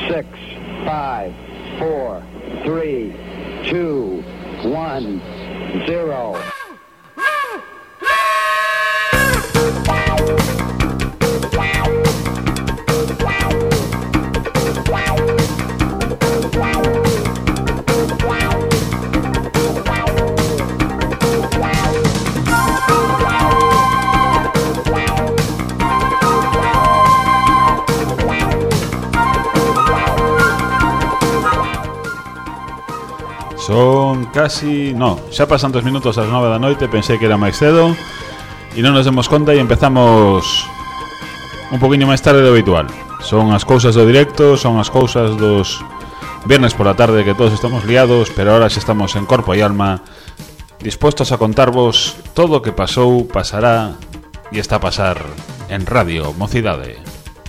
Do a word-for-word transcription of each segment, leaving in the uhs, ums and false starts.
six, five, four, three, two, one, zero. Son casi... No, xa pasan dos minutos ás nove da noite. Pensei que era máis cedo e non nos demos conta e empezamos un poquinho máis tarde do habitual. Son as cousas do directo, son as cousas dos viernes por a tarde que todos estamos liados, pero ahora xa estamos en corpo e alma dispostos a contarvos todo o que pasou, pasará e está a pasar en Radio Mocidade.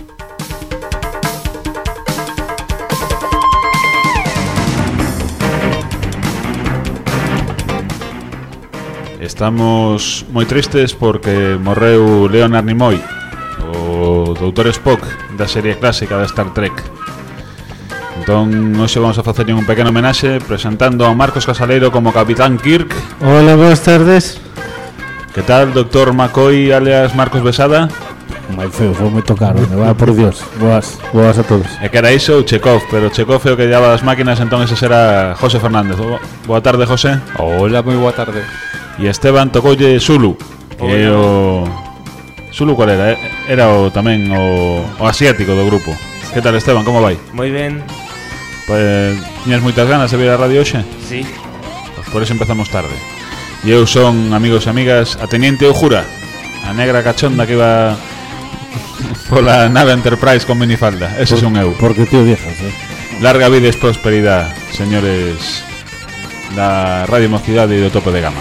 Estamos moi tristes porque morreu Leonard Nimoy, o doutor Spock da serie clásica da Star Trek. Entón, hoxe vamos a facer un pequeno homenaxe presentando a Marcos Casaleiro como Capitán Kirk. Hola, boas tardes. Que tal, doctor McCoy, alias Marcos Besada? Moi feo, foi moito caro, me va, por Dios. Boas, boas a todos. E que era iso o Chekhov, pero Chekhov é o que llevaba das máquinas, entón ese será José Fernández. Boa tarde, José. Hola, moi boa tarde. E Esteban tocoulle Zulu, que é o... Zulu cual era? Era o tamén o, o asiático do grupo. Que tal, Esteban, como vai? Moi ben. Pues, tiñas moitas ganas de vir a radio hoxe? Sí. Pues por eso empezamos tarde. E eu son, amigos e amigas, a Teniente Ojura, a negra cachonda que iba pola nave Enterprise con minifalda. Ese son eu. Porque tío viejas, eh? Larga vida e prosperidad, señores da Radio Mocidade e do Topo de Gama.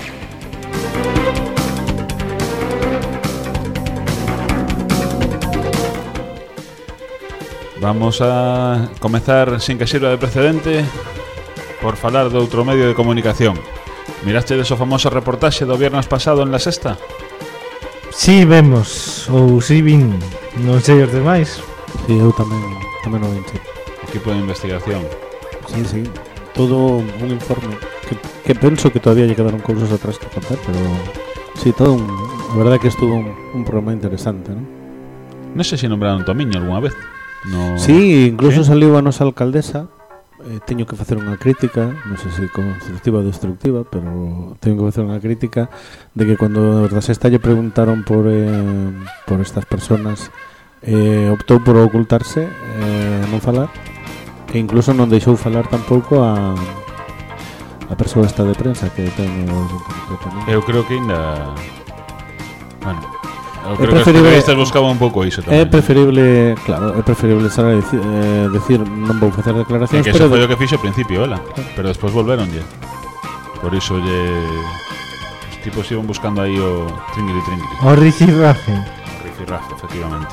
Vamos a comezar, sin que sirva de precedente, por falar de outro medio de comunicación. Miraste de so famoso reportaxe do viernes pasado en La Sexta? Si, sí, vemos, ou si vin, non sei os demais. Si, sí, eu tamén, tamén o vin, sí. Equipo de investigación. Sí, sí, todo un informe que, que penso que todavía lle quedaron cousas atrás que contar, pero sí, todo un, a verdade que estuvo un, un programa interesante, ¿no? Non sei se nombraron Tomiño algunha vez. No... Sí, incluso ¿sí? Saliu a nosa alcaldesa. eh, Teño que facer unha crítica, non sei se constructiva ou destructiva, pero teño que facer unha crítica de que cando da Sexta lle preguntaron por eh, por estas personas, eh, optou por ocultarse, eh, non falar, e incluso non deixou falar tampouco a a persoa esta de prensa que ten o... Eu creo que ainda... Bueno... Eu É creo que os periodistas buscaban un pouco iso tamén. É preferible, claro, é preferible saber decir, eh, decir non vou facer declaracións, é que pero eso foi de... o que fixo ao principio, ela, claro. Pero despois volveronlle. Por iso lle os tipos iban buscando aí o tringri tringri. O rifirrafe. O rifirrafe, efectivamente.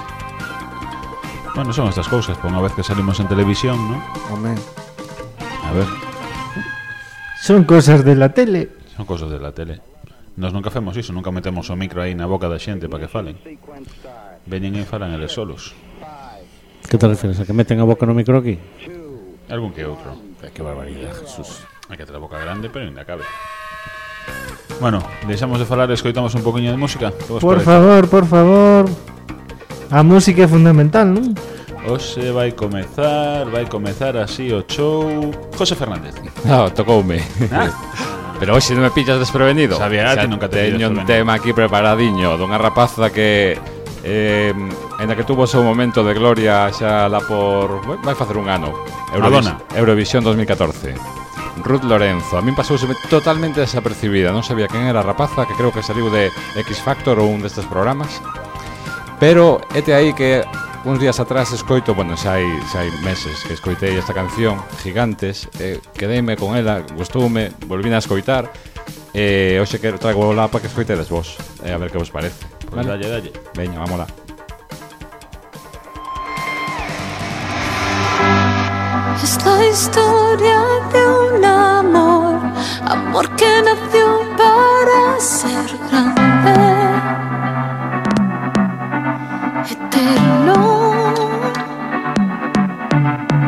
Bueno, son estas cousas, por unha vez que salimos en televisión, ¿no? Home. A ver. Son cosas de la tele. Son cosas de la tele. Nos nunca facemos iso, nunca metemos o micro aí na boca da xente para que falen. Veñen e falan eles solos. Que te refieres? A que meten a boca no micro aquí? Algún que outro. Que barbaridade, Jesús. Hai que ter a boca grande, pero ainda cabe. Bueno, deixamos de falar e escoitamos un poquinho de música. Por parece? favor, por favor. A música é fundamental, non? Hoxe vai comezar, vai comezar así o show José Fernández. No, tocoume. Ah. Pero hoxe non me pillas desprevenido. Sabía, xa nunca te teño un tema aquí preparadiño dunha rapaza que eh, ainda que tuvo o seu momento de gloria xa lá por... Bueno, vai facer un ano. Eurovis- Eurovisión dos mil catorce. Ruth Lorenzo. A min pasouse totalmente desapercibida. Non sabía quen era a rapaza, que creo que saliu de X Factor ou un destes programas. Pero ete aí que uns días atrás escoito, bueno, xa hai, xa hai meses que escoitei esta canción, Gigantes, eh, quedeime con ela, gustoume, volvín a escoitar, e eh, hoxe que traigo lá para que escoitedes vos, eh, a ver que vos parece. Pues vale? Dalle, dalle. Veña, vámola. Es la historia de un amor, amor que nació para ser grande, eterno.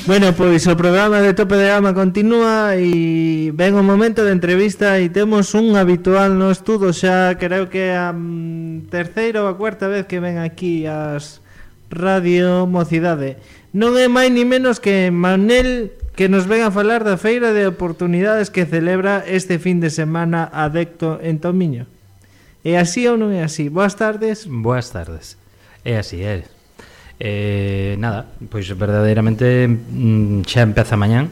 Bueno, pois o programa de Tope de Gama continúa e ven o momento de entrevista e temos un habitual no estudo, xa creo que a mm, terceira ou a cuarta vez que ven aquí as Radio Mocidade. Non é máis ni menos que Manel, que nos ven a falar da feira de oportunidades que celebra este fin de semana Adecto en Tomiño. É así ou non é así? Boas tardes. Boas tardes. É así, é. Eh, nada, pois verdadeiramente mm, xa empeza mañán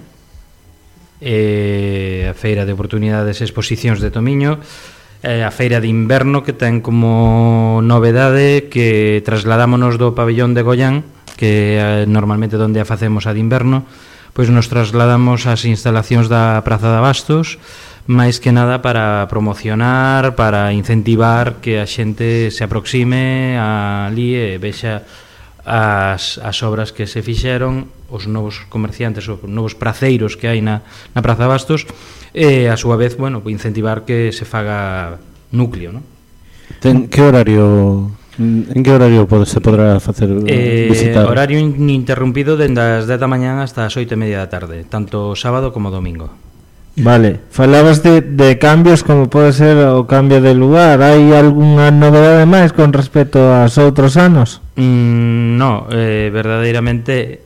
eh, a feira de oportunidades e exposicións de Tomiño, eh, a feira de inverno, que ten como novedade que trasladámonos do pabellón de Goián, que eh, normalmente onde a facemos a de inverno, pois nos trasladamos ás instalacións da Praza de Abastos, máis que nada para promocionar, para incentivar que a xente se aproxime ali e vexa as, as obras que se fixeron, os novos comerciantes, os novos praceiros que hai na, na Praza de Bastos, e a súa vez, bueno, incentivar que se faga núcleo, non? Ten que horario, en que horario pode, se podrá facer eh, visitar? Horario ininterrumpido dende as dez da mañán hasta as oito e media da tarde, tanto sábado como domingo. Vale, falabas de, de cambios como pode ser o cambio de lugar. Hai algunha novedade máis con respecto aos outros anos? Mm, no, eh, verdadeiramente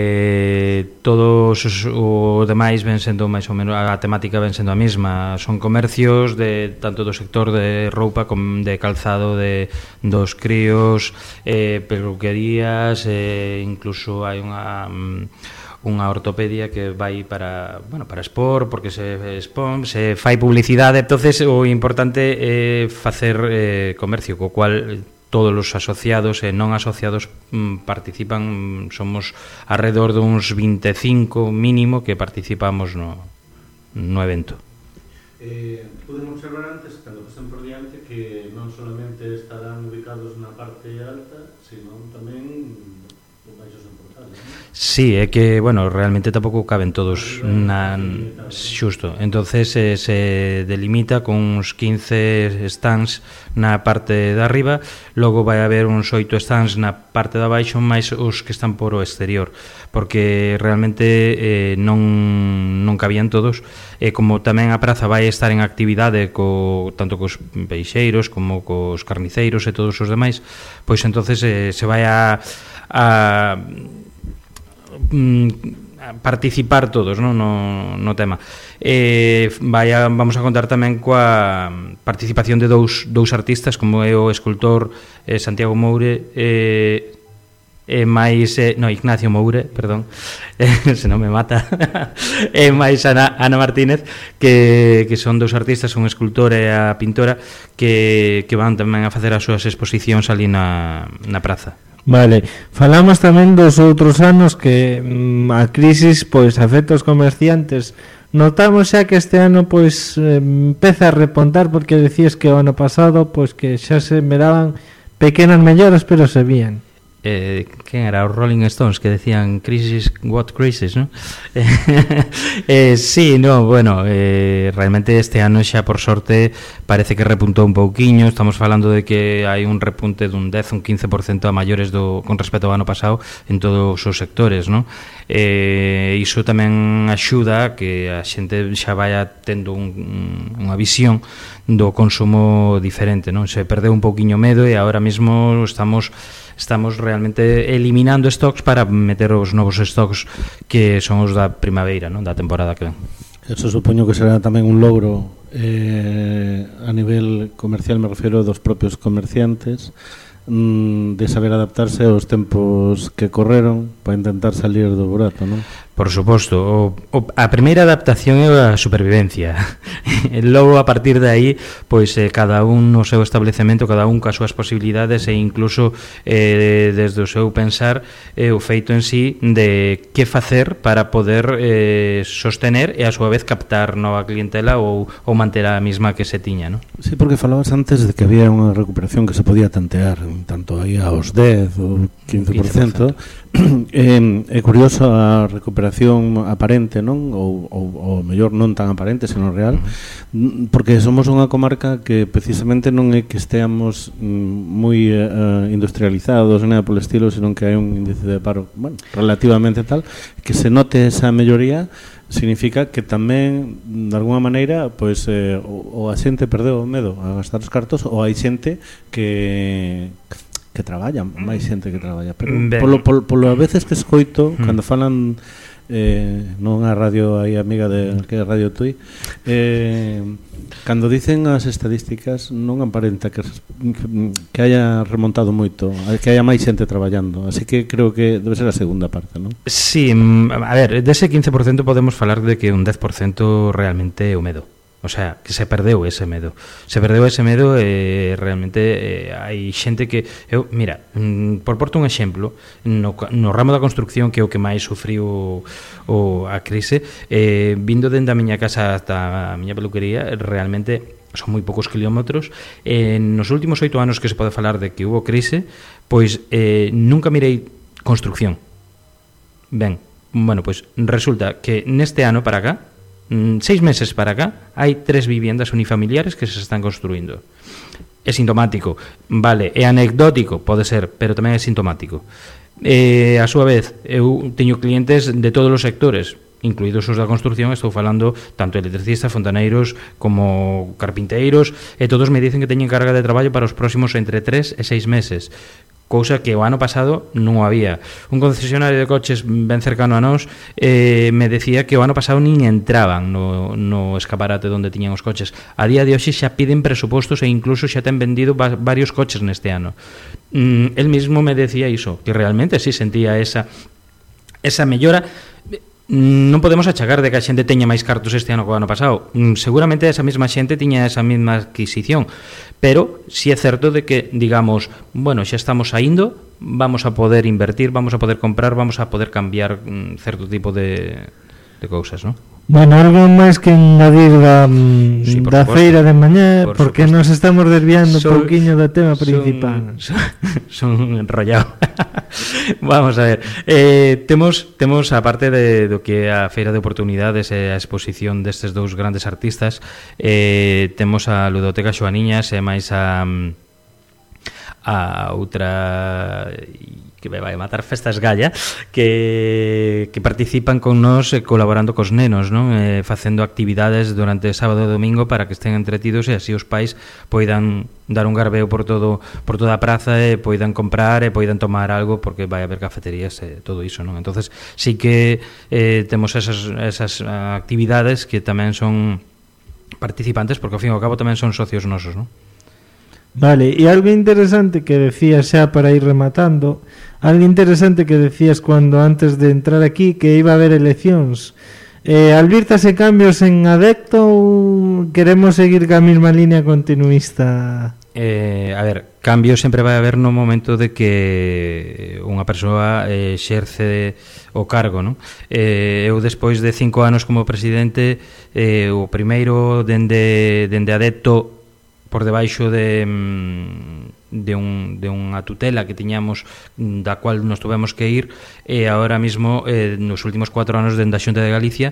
eh, todos os, o demais ven sendo máis ou menos, a temática ven sendo a mesma. Son comercios de tanto do sector de roupa como de calzado de dos críos, eh, peluquerías, eh, incluso hai unha unha ortopedia que vai para, bueno, para expor, porque se expón, se fai publicidade. Entonces o importante é facer eh, comercio, co cual todos os asociados e non asociados mm, participan. Somos alrededor duns vinte e cinco mínimo que participamos no, no evento. Eh, pueden observar antes, cando pasen por diante, que non solamente estarán ubicados na parte alta, sino tamén baixos en portal, non? Sí, é que, bueno, realmente tampouco caben todos na, xusto. Entonces eh, se delimita con uns quince stands na parte de arriba, logo vai haber uns oito stands na parte de abaixo, máis os que están por o exterior, porque realmente eh, non, non cabían todos, e como tamén a praza vai estar en actividade co, tanto cos peixeiros como cos carniceiros e todos os demais, pois entonces eh, se vai a, a participar todos, non? No, no tema. Eh, vai a, vamos a contar tamén coa participación de dous, dous artistas, como é o escultor eh, Santiago Moure e eh, máis eh, no, Ignacio Moure, perdón, eh, se non me mata, e máis Ana, Ana Martínez, que, que son dous artistas, un escultor e a pintora, que, que van tamén a facer as súas exposicións ali na, na praza. Vale, falamos tamén dos outros anos que mm, a crisis pois afecta os comerciantes. Notamos xa que este ano pois eh, empeza a repontar, porque decías que o ano pasado pois que xa se miraban pequenas melloras, pero se vían. Eh, quen era? Os Rolling Stones, que decían crisis, what crisis, ¿no? eh, sí, no, bueno, eh, realmente este ano xa por sorte parece que repuntou un pouquiño. Estamos falando de que hai un repunte dun dez, un quince por cento a maiores do, con respecto ao ano pasado en todos os sectores, ¿no? Eh, iso tamén axuda a que a xente xa vaya tendo un, unha visión do consumo diferente, non? Se perdeu un pouquiño medo e agora mesmo estamos estamos realmente eliminando stocks para meter os novos stocks que son os da primavera, non? Da temporada que ven. Eso supoño que será tamén un logro eh, a nivel comercial, me refiero dos propios comerciantes, mm, de saber adaptarse aos tempos que correron para intentar salir do burato, non? Por suposto, o, o, a primeira adaptación é a supervivencia. E logo, a partir de aí, pois eh, cada un no seu establecemento, cada un coas súas posibilidades e incluso eh, desde o seu pensar eh, o feito en sí de que facer para poder eh, sostener e a súa vez captar nova clientela ou, ou manter a mesma que se tiña, non? Sí, porque falabas antes de que había unha recuperación que se podía tantear tanto aí aos dez ou quince por cento, é, é curioso a recuperación aparente, non? Ou, ou, ou mellor non tan aparente, senón real, uh-huh. porque somos unha comarca que precisamente non é que esteamos moi uh, industrializados, nada polo estilo, senón que hai un índice de paro, bueno, relativamente tal, que se note esa melloría significa que tamén, de alguna maneira, pois, eh, o, o a xente perdeu o medo a gastar os cartos, ou hai xente que... que traballa, máis xente que traballa, pero polo, polo, polo a veces que escoito mm. cando falan eh, non a radio aí amiga de que é Radio Tui, eh, cando dicen as estadísticas non aparenta que, que haya remontado moito, que haya máis xente traballando, así que creo que debe ser a segunda parte, non? Sí, a ver, dese quince por cento podemos falar de que un dez por cento realmente é o medo. O sea, que se perdeu ese medo. Se perdeu ese medo e eh, realmente eh, hai xente que... Eu, mira, mm, por porto un exemplo, no, no ramo da construcción, que é o que máis sufriu o, a crise, eh, vindo dende a miña casa ata a miña peluquería, realmente son moi poucos kilómetros. Eh, nos últimos oito anos que se pode falar de que hubo crise, pois eh, nunca mirei construcción. Ben, bueno, pois resulta que neste ano para acá, seis meses para acá, hai tres viviendas unifamiliares que se están construindo. É sintomático, vale, é anecdótico, pode ser, pero tamén é sintomático. E, a súa vez, eu teño clientes de todos os sectores, incluídos os da construcción, estou falando tanto electricistas, fontaneiros como carpinteiros, e todos me dicen que teñen carga de traballo para os próximos entre tres e seis meses, cousa que o ano pasado non había. Un concesionario de coches ben cercano a nós eh, me decía que o ano pasado nin entraban no, no escaparate onde tiñan os coches. A día de hoxe xa piden presupostos e incluso xa ten vendido va- varios coches neste ano. Mm, el mismo me decía iso, que realmente sí sentía esa esa mellora. Non podemos achacar de que a xente teña máis cartos este ano que o ano pasado. Seguramente esa mesma xente tiña esa mesma adquisición, pero si é certo de que, digamos, bueno, xa estamos saindo, vamos a poder invertir, vamos a poder comprar, vamos a poder cambiar um, certo tipo de, de cousas, non? Bueno, algo máis que engadir da, sí, da supuesto, feira de mañá, por porque supuesto. Nos estamos desviando son, un pouquiño do tema principal. Son, son, son enrollado. Vamos a ver, eh, temos temos a parte de, do que é a feira de oportunidades e a exposición destes dous grandes artistas, eh, temos a Ludoteca Xoaniñas e máis a a outra que me vai matar Festas Galla, que, que participan con nós eh, colaborando cos nenos, non? Eh, facendo actividades durante sábado e domingo para que estén entretidos e así os pais poidan dar un garbeo por todo por toda a praza e poidan comprar e poidan tomar algo, porque vai haber cafeterías e todo iso, non? Entonces sí que eh, temos esas, esas actividades que tamén son participantes, porque ao fin e ao cabo tamén son socios nosos, non? Vale, e algo interesante que decías xa para ir rematando, algo interesante que decías cuando antes de entrar aquí que iba a haber eleccións, eh, albírtase cambios en Adecto ou queremos seguir ca mesma línea continuista? Eh, a ver, cambio sempre vai haber no momento de que unha persoa eh, exerce o cargo, non? Eh, eu despois de cinco anos como presidente, eh, o primeiro dende, dende Adecto por debaixo de de un de unha tutela que tiñamos, da cual nos tuvemos que ir, e agora mismo eh, nos últimos cuatro anos dende a Xunta de Galicia,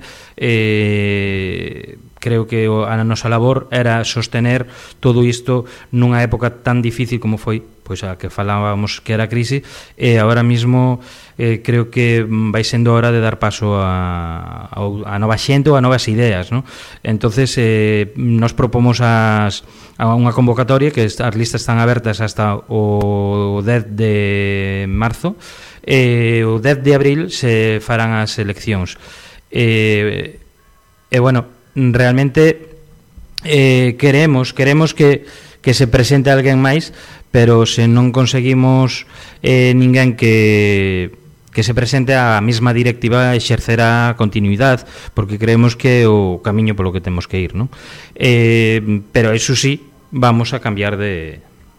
eh, creo que a nosa labor era sostener todo isto nunha época tan difícil como foi pois a que falábamos que era a crise, e agora mismo eh, creo que vai sendo hora de dar paso a, a, a nova xente ou a novas ideas, ¿no? Entonces eh, nos propomos as, a unha convocatoria que as listas están abertas hasta o dez de marzo, e o dez de abril se farán as eleccións, e, e bueno, realmente eh, queremos queremos que, que se presente alguén máis, pero se non conseguimos eh, ninguén que, que se presente a mesma directiva exercerá continuidade, porque creemos que é o camiño polo que temos que ir, non? Eh, pero eso sí, vamos a cambiar de,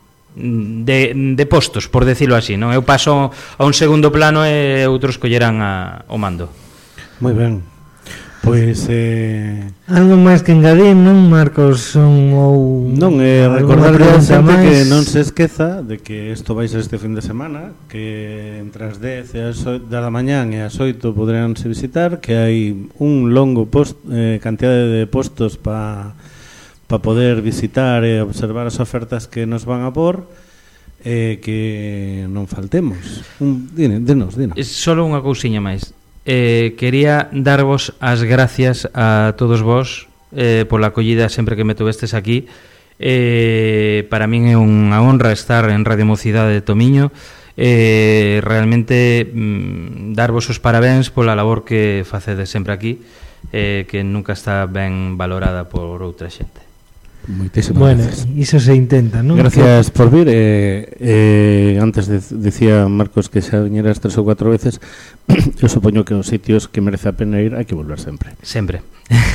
de, de postos, por decirlo así, non? Eu paso a un segundo plano e outros collerán a, o mando. Moi ben. Pois eh algo máis que engadir, non, Marcos? Son ou non é eh, recordar a xente que non se esqueza de que isto vai ser este fin de semana, que entre as dez e as oito da mañán e as oito poderánse visitar, que hai un longo post, eh, cantidade de postos para pa poder visitar e observar as ofertas que nos van a por, eh, que non faltemos. Un, dine, dinos, dinos. Solo unha cousiña máis. Eh, quería darvos as gracias a todos vos eh, pola acollida sempre que me tuvestes aquí. Eh, para min é unha honra estar en Radio Mocidade de Tomiño. Eh, realmente mm, darvos os parabéns pola labor que facedes sempre aquí, eh, que nunca está ben valorada por outra xente. Moitísimas bueno, gracias. Iso se intenta, non? Gracias por vir. eh, eh, Antes de, decía Marcos que xa viñeras tres ou cuatro veces. Eu supoño que os sitios que merece a pena ir hai que volver sempre. Sempre.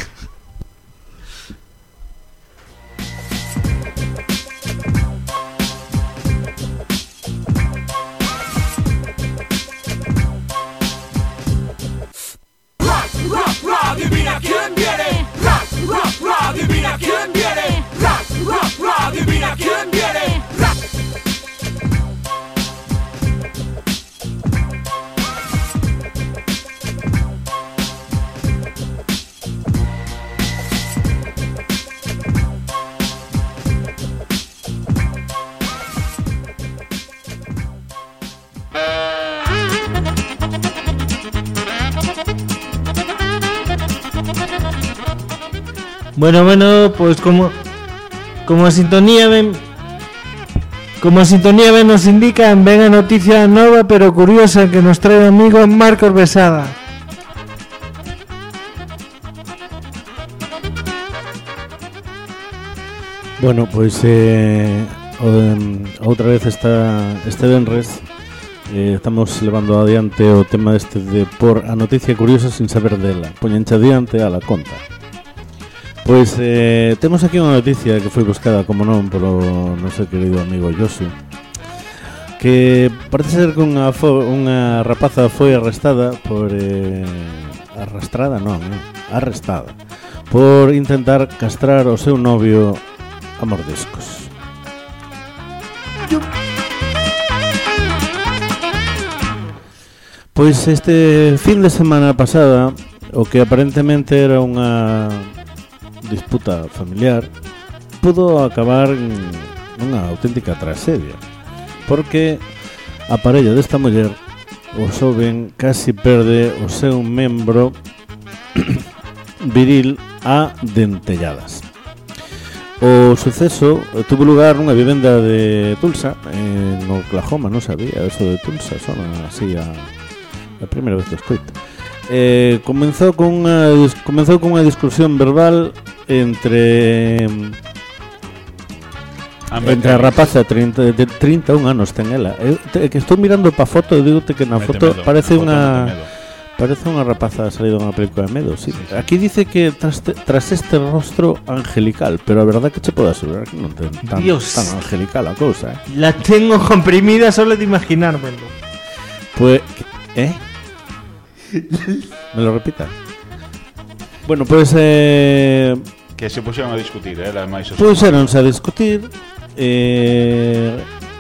Rock, rock, rock, adivina quién viene. Rock, rock, rock, adivina quién viene. Rock, rock, rock, adivina quién viene. Rock. Bueno, bueno, pues como como a sintonía ven como a sintonía ven nos indica, ven a noticia nova pero curiosa que nos trae o amigo Marcos Besada. Bueno, pois eh, um, outra vez esta, este venres eh, estamos levando adiante o tema este de por a noticia curiosa sin saber dela. Poñenche adiante a la conta. Pois eh, temos aquí unha noticia que foi buscada, como non, polo noso querido amigo Josu, que parece ser que unha, fo, unha rapaza foi arrestada por eh, arrastrada, non, eh, arrestada por intentar castrar o seu novio a mordiscos. Pois este fin de semana pasada, o que aparentemente era unha disputa familiar pudo acabar en unha auténtica tragedia, porque a parella desta muller, o xoven, casi perde o seu membro viril a dentelladas. O suceso tuvo lugar nunha vivenda de Tulsa, en Oklahoma. Non sabía eso de Tulsa, sona así a, a primeira vez que escoito. Eh, comenzou con unha comenzou con unha discusión verbal entre entre a rapaza treinta, de trinta e un anos ten ela. Eu te, que estou mirando pa foto e digote que na Mete foto medo, parece foto unha mete medo. parece unha rapaza salida dunha película de medo, sí. Sí, sí. Aquí dice que tras, te, tras este rostro angelical, pero a verdad que che podo asegurar que non ten tan, Dios. tan angelical a cousa, eh. La tengo comprimida solo de imaginármelo. Pues, ¿eh? ¿Me lo repita? Bueno, pues eh, Que se puxeron a discutir, eh, era máis os puxéronse a discutir eh,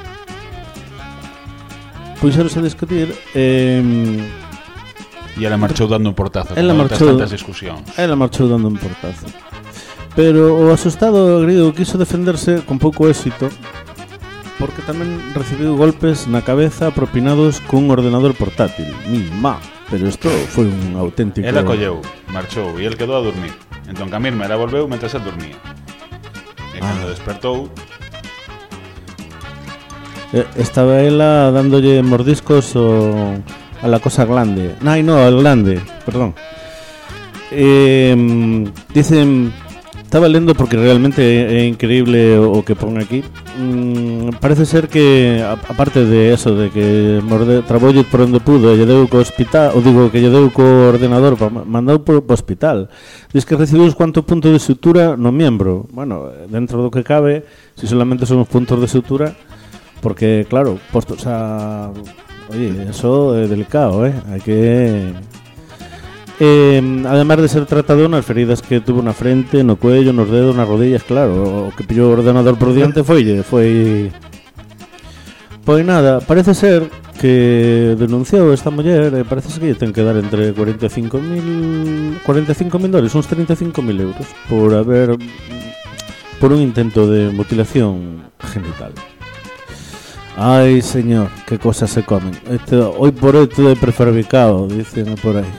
puxéronse a discutir eh, E ela marchou dando un portazo. Ela como outras marchou- tantas discusións. ela marchou dando un portazo. Pero o asustado agredido quiso defenderse con pouco éxito, porque tamén recibiu golpes na cabeza propinados cun ordenador portátil. Mi má. Pero isto foi un auténtico... Ela colleu, marchou e el quedou a dormir. Entón Camirme ela volveu mentras el dormía. E cando Ah. despertou, Eh, Estaba ela dándolle mordiscos o, a la cosa glande. Ay, no, al glande, perdón. Eh, dicen... Estaba lendo porque realmente é increíble o, o que pon aquí. Mm, parece ser que, a, aparte de eso, de que morde, trabolle por onde pudo, lle deu co hospital, ou digo que lle deu co ordenador, pa, mandou por po hospital. Diz que recibiu uns cuantos puntos de sutura no miembro. Bueno, dentro do que cabe, si solamente son os puntos de sutura, porque, claro, postos a... Oye, eso é delicado, eh? Hai que... Eh, además de ser tratado nas feridas que tuvo na frente, no cuello, nos dedos, nas rodillas, claro, o que pillou o ordenador por diante foi foi Pois nada, parece ser que denunciou esta muller, e parece ser que lle ten que dar entre cuarenta e cinco mil dólares, uns treinta e cinco mil euros por haber por un intento de mutilación genital. Ai, señor, que cosas se comen. Este, hoy por hoy todo é prefabricado, dicen por aí.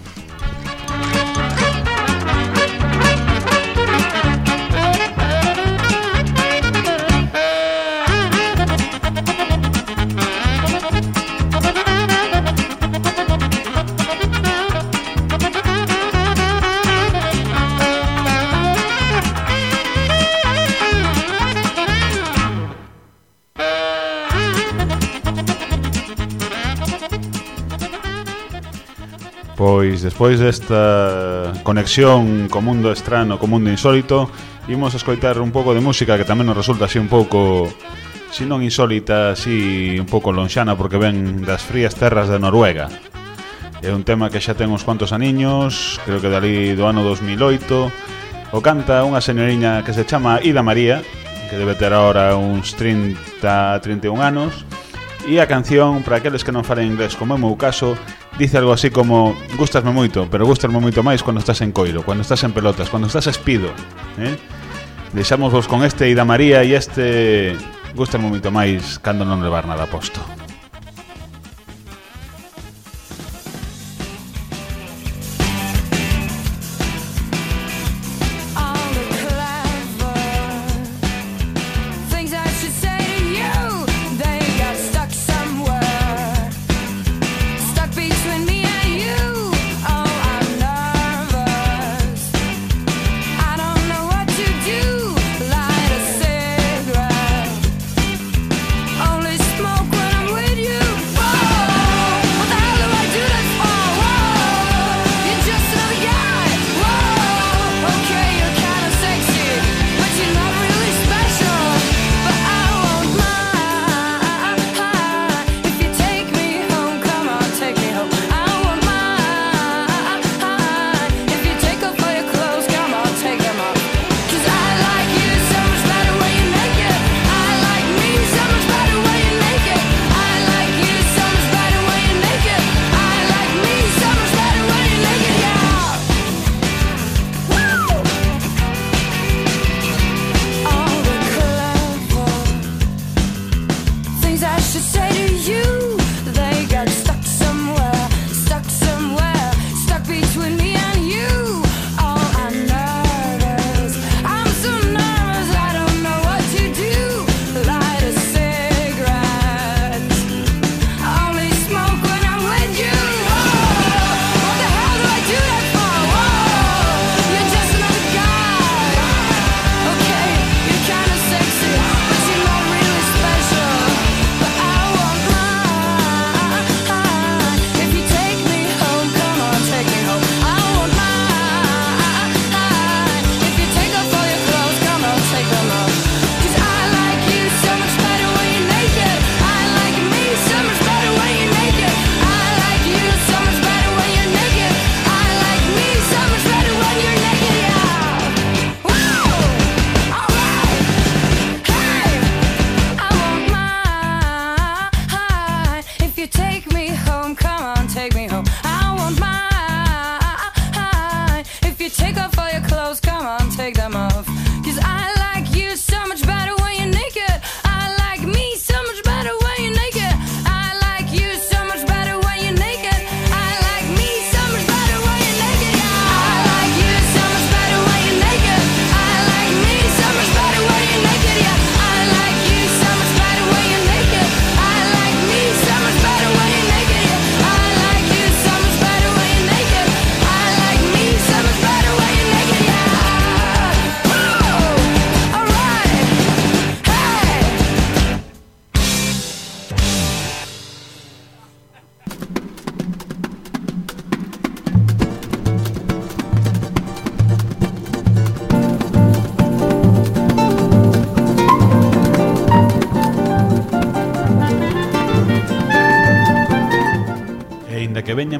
Pois despois desta conexión co mundo estrano, co mundo insólito, imos a escoitar un pouco de música que tamén nos resulta así un pouco, si non insólita, así un pouco lonxana, porque ven das frías terras de Noruega. É un tema que xa ten uns cuantos aniños, creo que dali do ano dos mil oito. O canta unha señoriña que se chama Ida María, que debe ter ahora uns trinta, trinta e un anos. E a canción, para aqueles que non falen inglés, como é o meu caso, dice algo así como: gustasme moito, pero gustasme moito máis cando estás en coiro, cando estás en pelotas, cando estás espido, eh? Deixamos vos con este Ida María e este gustasme moito máis cando non levar nada posto. Only smoke when I'm with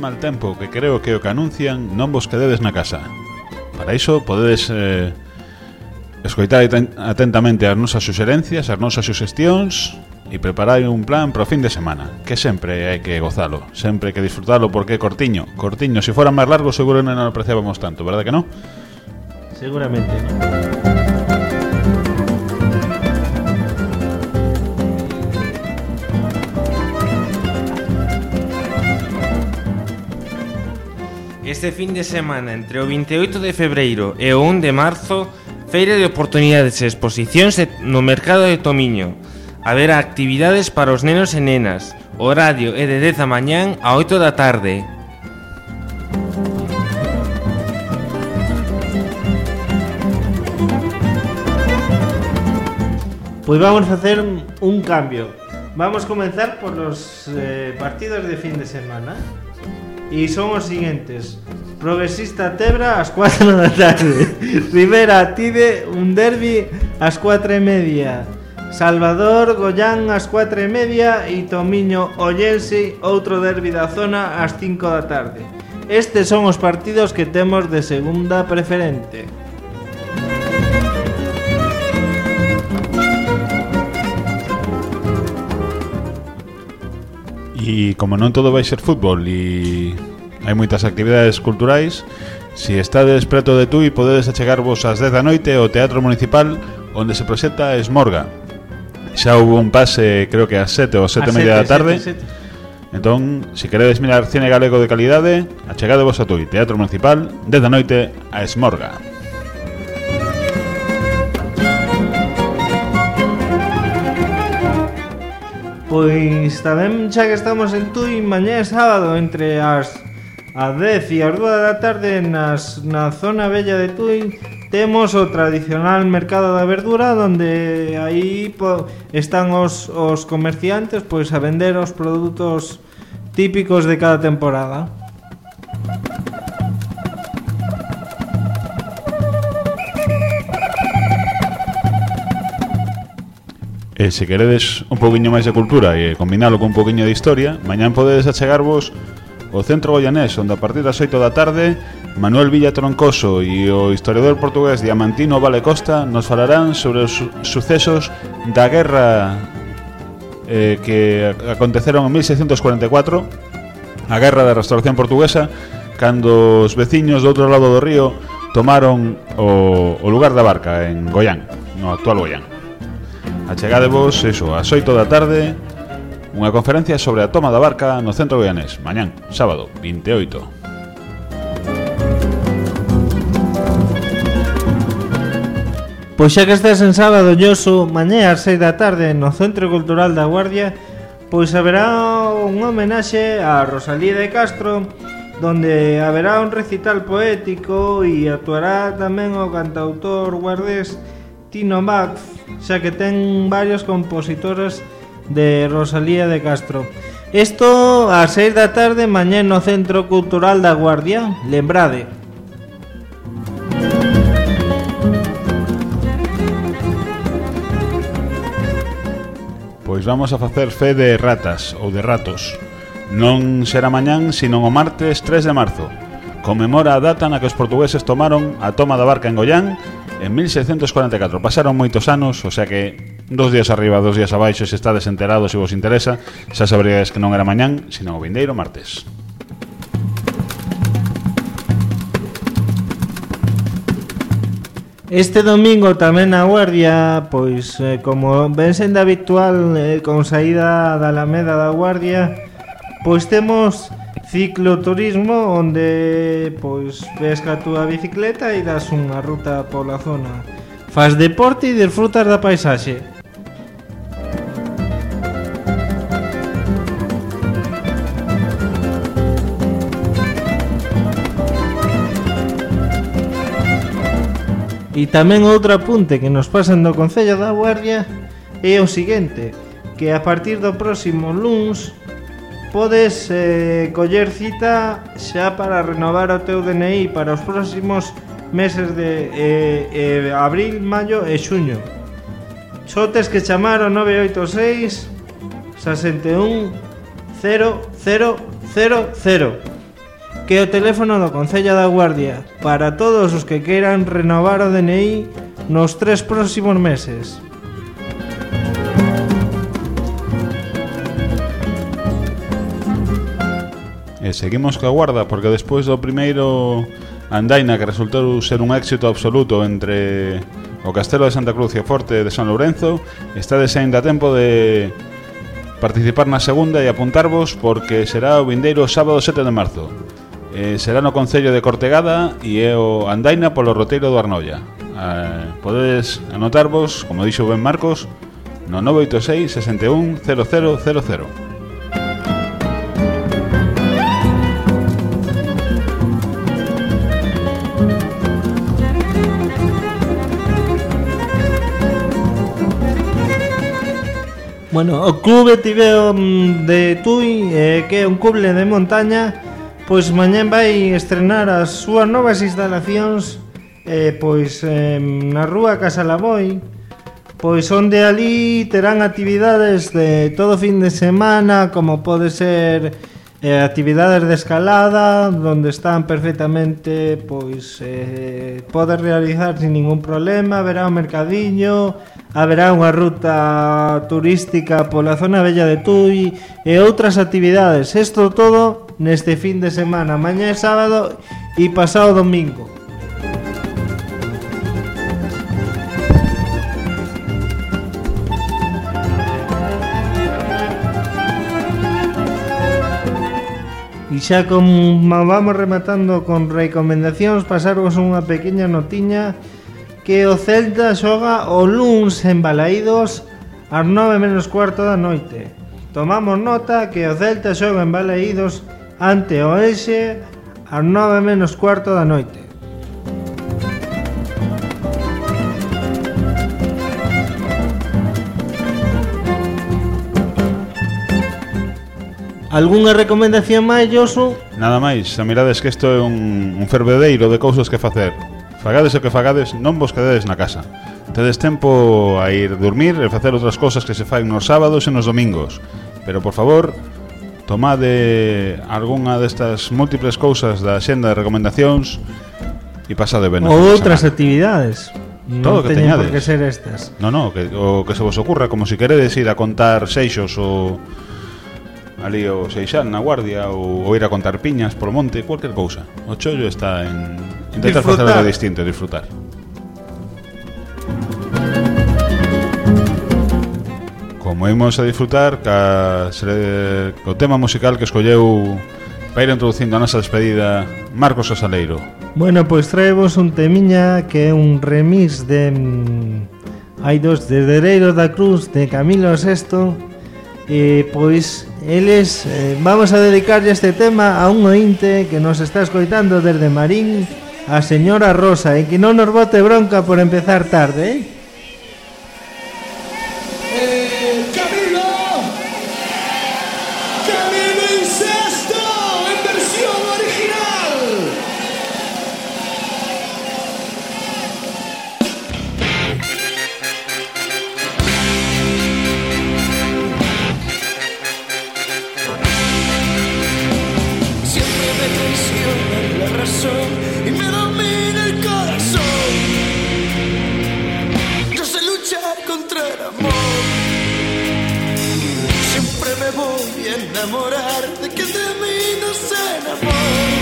mal tempo que creo que o que anuncian non vos quededes na casa. Para iso podedes eh, escoitar atentamente as nosas suxerencias, as nosas suxestións e preparar un plan pro fin de semana, que sempre hai que gozalo, sempre hai que disfrutalo, porque cortiño, cortiño, se fora máis largo seguro non o apreciábamos tanto, verdad que non? Seguramente non. Este fin de semana, entre o vinte e oito de febreiro e o un de marzo, feira de oportunidades e exposicións no mercado de Tomiño. Haberá actividades para os nenos e nenas. O horario é de dez da mañán a oito da tarde. Pois vamos facer un cambio. Vamos comenzar por los eh, partidos de fin de semana. E son os siguientes: Progresista Tebra ás cuatro da tarde, Rivera Tide, un derbi ás cuatro e media, Salvador Gollán ás cuatro e media e Tomiño Ollense, outro derbi da zona, ás cinco da tarde. Estes son os partidos que temos de segunda preferente. E como non todo vai ser fútbol e hai moitas actividades culturais, se estades preto de Tui podedes achegarvos ás dez da noite ao Teatro Municipal, onde se proxecta Esmorga. Xa houve un pase, creo que ás sete ou sete e media da tarde. Entón, se queredes mirar cine galego de calidade, achegadevos a Tui, Teatro Municipal, dez da noite a Esmorga. Pois tamén, xa que estamos en Tui, mañá é sábado entre as as dez e as dúas da tarde nas, na zona bella de Tui temos o tradicional mercado da verdura, donde aí po, están os, os comerciantes pois a vender os produtos típicos de cada temporada. E se queredes un poquinho máis de cultura e combinalo con un poquinho de historia, mañán podedes achegarvos ao Centro Goianés, onde a partir das oito da tarde Manuel Villa Troncoso e o historiador portugués Diamantino Vale Costa nos falarán sobre os su sucesos da guerra eh, que aconteceron en mil seiscentos cuarenta e cuatro, a guerra da restauración portuguesa, cando os veciños do outro lado do río tomaron o, o lugar da Barca en Goián, no actual Goián. Achegadevos, eso, ás oito da tarde, unha conferencia sobre a toma da Barca no Centro Goianés, mañán, sábado, vinte e oito. Pois xa que estás en sábado, Lloso, mañá ás seis da tarde no Centro Cultural da Guardia, pois haberá un homenaxe a Rosalía de Castro, donde haberá un recital poético e actuará tamén o cantautor guardés Tino Max, xa que ten varios compositores de Rosalía de Castro. Isto ás seis da tarde mañá no Centro Cultural da Guardia, lembrade. Pois vamos a facer fe de ratas ou de ratos. Non será mañán, sino o martes tres de marzo. Conmemora a data na que os portugueses tomaron a toma da Barca en Goián en mil seiscentos cuarenta e catro. Pasaron moitos anos, o sea que dos días arriba, dos días abaixo, se estades enterados, se vos interesa, xa sabríades que non era mañán, sino o vindeiro martes. Este domingo tamén na Guardia, pois eh, como ven sendo habitual eh, con saída da Alameda da Guardia, pois temos cicloturismo onde pois ves ca túa bicicleta e das unha ruta pola zona. Fas deporte e disfrutas da paisaxe. E tamén outro apunte que nos pasan do Concello da Guardia é o seguinte, que a partir do próximo luns podes eh, coller cita xa para renovar o teu D N I para os próximos meses de eh, eh, abril, maio e xuño. Só tes que chamar ao nove oito seis, sesenta e un, cero cero cero cero. que é o teléfono do Concello da Guardia para todos os que queiran renovar o D N I nos tres próximos meses. E seguimos coa Guarda, porque despois do primeiro andaina que resultou ser un éxito absoluto entre o Castelo de Santa Cruz e o Forte de San Lourenzo, estades aínda a tempo de participar na segunda e apuntarvos, porque será o vindeiro sábado sete de marzo. Eh, será no Concello de Cortegada e é o andaina polo roteiro do Arnolla. Eh, podedes anotarvos, como dixo ben Marcos, no nove oito seis, seis un, cero cero cero cero. Bueno, o clube Tibeo de Tui, eh, que é un clube de montaña, pois mañán vai estrenar as súas novas instalacións eh, pois eh, na rúa Casa Lavoi, pois onde ali terán actividades de todo fin de semana, como pode ser eh, actividades de escalada, donde están perfectamente, pois eh, podes realizar sin ningún problema. Haberá un mercadiño, haberá unha ruta turística pola zona bella de Tui e outras actividades. Isto todo neste fin de semana, mañá é sábado e pasado domingo. E xa como vamos rematando con recomendacións, pasarvos unha pequena notiña que o Celta xoga o luns en Balaídos ás nove menos cuarto da noite. Tomamos nota que o Celta xoga en Balaídos ante o Elxe ás nove menos cuarto da noite. Algúnha recomendación máis, Josu? Nada máis, a mirades que isto é un, un fervedeiro de cousas que facer. Fagades o que fagades, non vos quededes na casa. Tedes tempo a ir dormir e facer outras cousas que se fan nos sábados e nos domingos. Pero, por favor, tomade algunha destas múltiples cousas da xenda de recomendacións e pasade ben. Ou outras actividades. Todo non que teñen teñades. por que ser estas. No, no, que, o que se vos ocurra, como si queredes ir a contar seixos ou ali o Seixán na Guardia, ou, ou ir a contar piñas polo monte, cualquier cousa. O chollo está en intentar facer algo distinto e disfrutar. Como imos a disfrutar ca, se, co tema musical que escolleu para ir introducindo a nosa despedida Marcos Osaleiro. Bueno, pois traemos un temiña que é un remix de mm, hai dos de Dereiro da Cruz de Camilo sexto. E pois eles eh, vamos a dedicarlle este tema a un ointe que nos está escoitando desde Marín, a señora Rosa, e que non nos bote bronca por empezar tarde, eh? Eh, Camilo, Camilo Incesto, en versión original. Siempre me traiciona la razón y me domina el corazón. Yo sé luchar contra el amor. Siempre me voy a enamorar de que de mí no se enamora.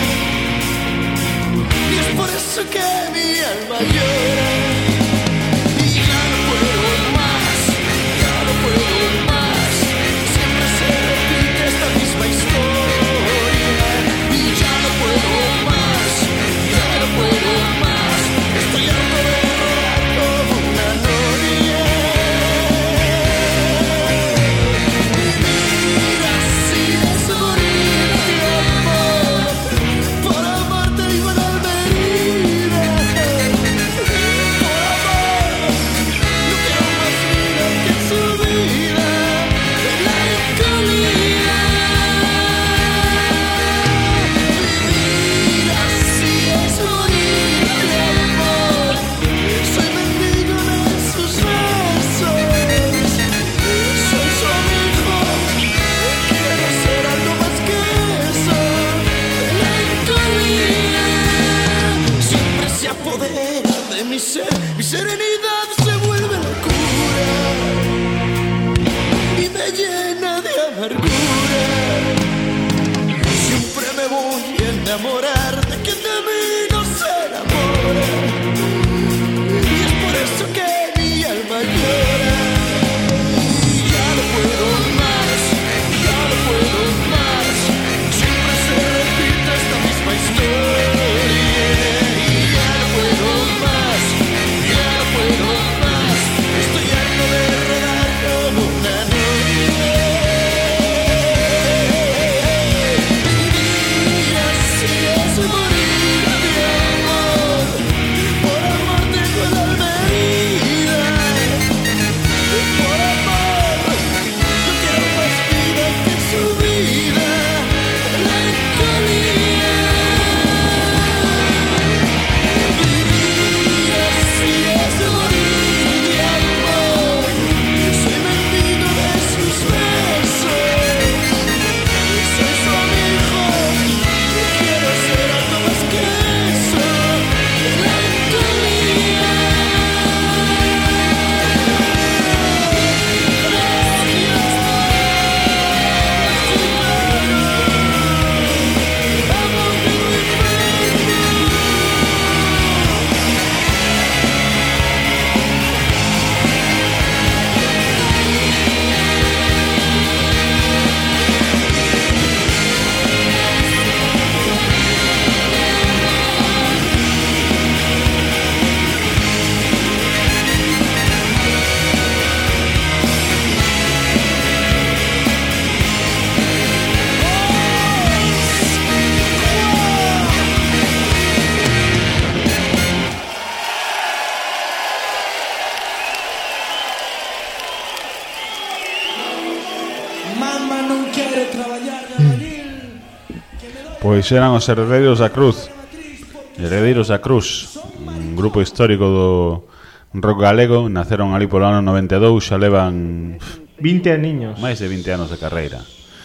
Y es por eso que mi alma llora. Y ya no puedo más, ya no puedo más. Siempre se repite esta misma historia. Y ya no puedo más, ya no puedo más. Estoy harto de rodar como una noria. Vivir así es morir de amor. Por amarte igual al herida. mi ser, mi serenidad se vuelve locura y me llena de amargura. Siempre me voy a enamorar de quien de mí no se enamora, y es por eso que mi alma llora. Y ya no puedo más, ya no puedo más, siempre se repite esta misma historia. Pois eran os Heredeiros da Cruz. Heredeiros da Cruz, un grupo histórico do rock galego. Naceron ali polo ano noventa e dous, xa levan vinte aniños, máis de vinte anos de carreira.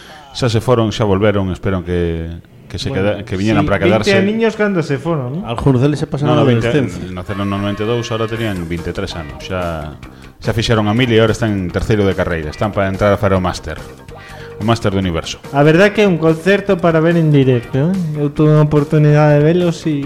Xa se foron, xa volveron, espero que que se bueno, queda, que viñeran sí, para quedarse. vinte aniños cando se foron, ¿no? Algúns deles se pasaron no, no, a adolescencia. Naceron no noventa e dous, ahora tenían vinte e tres anos. Xa xa fixeron a mil e agora están en terceiro de carreira. Están para entrar a fazer o máster. O máster do universo. A verdade que é un concerto para ver en directo, ¿eh? Eu tuve unha oportunidade de velos e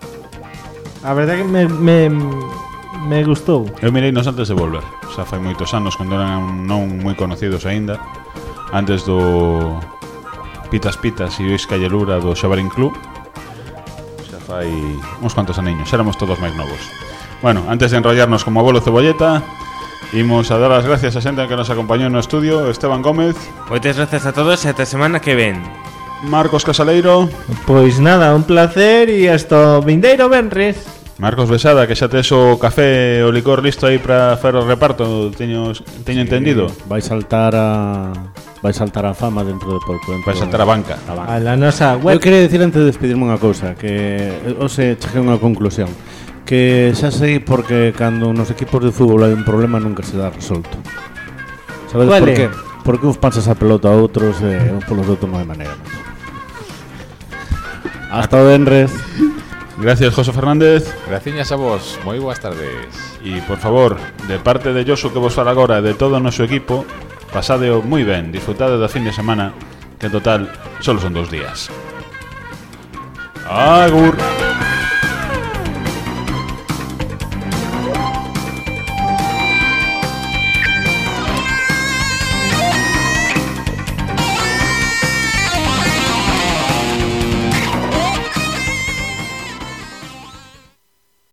a verdade que me, me, me gustou. Eu mirei nos antes de volver. Xa fai moitos anos, cando eran non moi conocidos aínda, antes do Pitas Pitas e o Iscallelura do Xabarín Club. Xa fai uns cuantos aniños, éramos todos máis novos. Bueno, antes de enrollarnos como abuelo cebolleta, imos a dar as gracias a xente que nos acompañou no estudio. Esteban Gómez. Moitas gracias a todos e ata a semana que ven. Marcos Casaleiro. Pois nada, un placer e hasta o vindeiro venres. Marcos Besada, que xa tes o café e o licor listo aí para facer o reparto. Teño, teño sí, entendido. Vai saltar a vai saltar a fama dentro de pouco. Vai saltar a banca. A, banca. A la nosa web. Eu quería decir antes de despedirme unha cousa, que hoxe cheguei a unha conclusión. Que xa sei porque cando nos equipos de fútbol hai un problema nunca se dá resolto. Sabedes vale. por qué? Porque uns pasas a pelota a outros e uns polos outros non hai maneira. Hasta o venres. Gracias, José Fernández. Graciñas a vos, moi boas tardes. E por favor, de parte de Josu que vos fala agora e de todo o noso equipo, pasadeo moi ben, disfrutade da fin de semana, que en total solo son dos días. Agur.